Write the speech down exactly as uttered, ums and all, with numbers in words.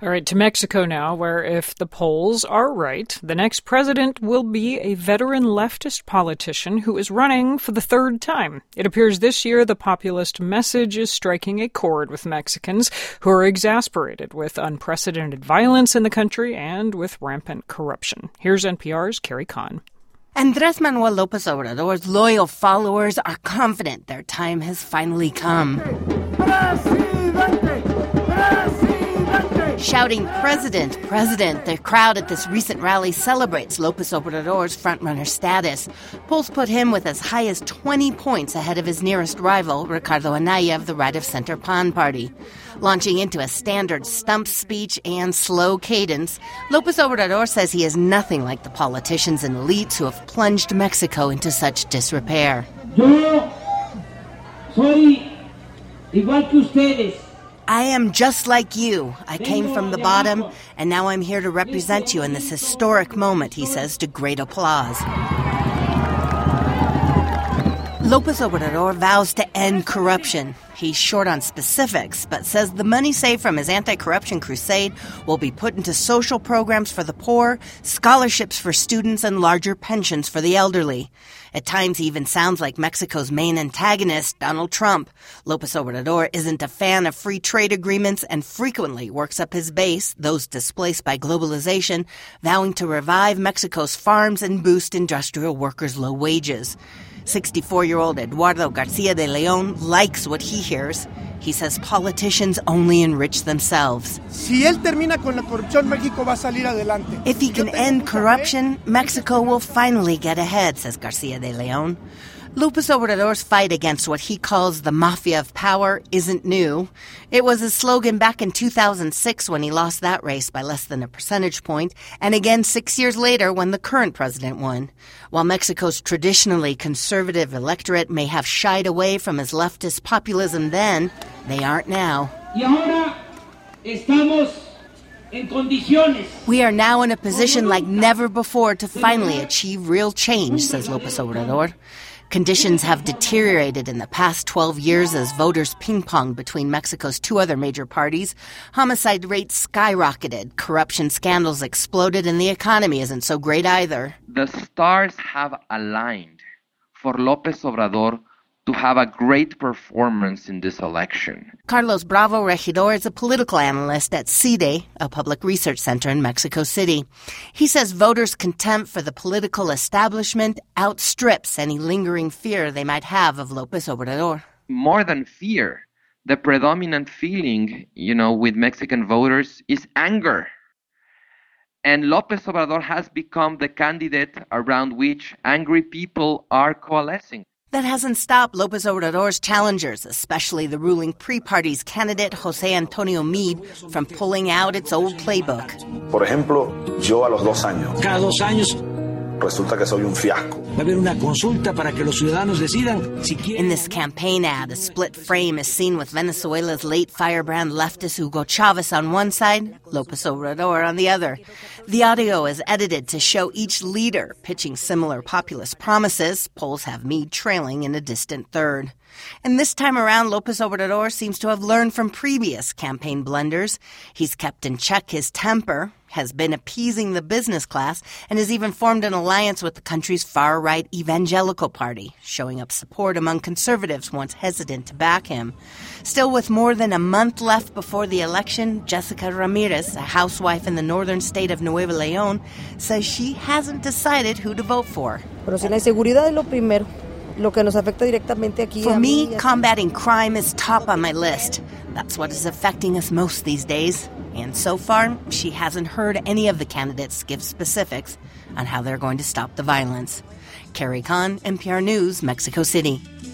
All right, to Mexico now, where if the polls are right, the next president will be a veteran leftist politician who is running for the third time. It appears this year the populist message is striking a chord with Mexicans who are exasperated with unprecedented violence in the country and with rampant corruption. Here's N P R's Carrie Kahn. Andrés Manuel López Obrador's loyal followers are confident their time has finally come. Shouting, "President, President," the crowd at this recent rally celebrates López Obrador's frontrunner status. Polls put him with as high as twenty points ahead of his nearest rival, Ricardo Anaya of the right-of-center P A N party. Launching into a standard stump speech and slow cadence, López Obrador says he is nothing like the politicians and elites who have plunged Mexico into such disrepair. Yo soy igual que ustedes. I am just like you. I came from the bottom, and now I'm here to represent you in this historic moment, he says to great applause. López Obrador vows to end corruption. He's short on specifics, but says the money saved from his anti-corruption crusade will be put into social programs for the poor, scholarships for students, and larger pensions for the elderly. At times, he even sounds like Mexico's main antagonist, Donald Trump. López Obrador isn't a fan of free trade agreements and frequently works up his base, those displaced by globalization, vowing to revive Mexico's farms and boost industrial workers' low wages. sixty-four-year-old Eduardo García de León likes what he hears. He says politicians only enrich themselves. Si él termina con la corrupción, México va a salir adelante. If he can end corruption, Mexico will finally get ahead, says García de León. López Obrador's fight against what he calls the mafia of power isn't new. It was his slogan back in two thousand six when he lost that race by less than a percentage point, and again six years later when the current president won. While Mexico's traditionally conservative electorate may have shied away from his leftist populism then, they aren't now. Y ahora estamos en condiciones. We are now in a position like never before to finally achieve real change, says López Obrador. Conditions have deteriorated in the past twelve years as voters ping-ponged between Mexico's two other major parties. Homicide rates skyrocketed, corruption scandals exploded, and the economy isn't so great either. The stars have aligned for López Obrador to have a great performance in this election. Carlos Bravo Regidor is a political analyst at C I D E, a public research center in Mexico City. He says voters' contempt for the political establishment outstrips any lingering fear they might have of López Obrador. More than fear, the predominant feeling, you know, with Mexican voters is anger. And López Obrador has become the candidate around which angry people are coalescing. That hasn't stopped López Obrador's challengers, especially the ruling P-Party's candidate José Antonio Meade, from pulling out its old playbook. Por ejemplo, yo a los dos años. Cada dos años. Resulta que soy un fiasco. Va a haber una consulta para que los ciudadanos decidan si quieren. In this campaign ad, a split frame is seen with Venezuela's late firebrand leftist Hugo Chavez on one side, López Obrador on the other. The audio is edited to show each leader pitching similar populist promises. Polls have Meade trailing in a distant third. And this time around, López Obrador seems to have learned from previous campaign blunders. He's kept in check his temper, has been appeasing the business class, and has even formed an alliance with the country's far-right evangelical party, showing up support among conservatives once hesitant to back him. Still, with more than a month left before the election, Jessica Ramirez, a housewife in the northern state of Nuevo León, says she hasn't decided who to vote for. Pero si la inseguridad es lo primero. Lo que nos afecta directamente aquí. For me, combating crime is top on my list. That's what is affecting us most these days. And so far, she hasn't heard any of the candidates give specifics on how they're going to stop the violence. Carrie Kahn, N P R News, Mexico City.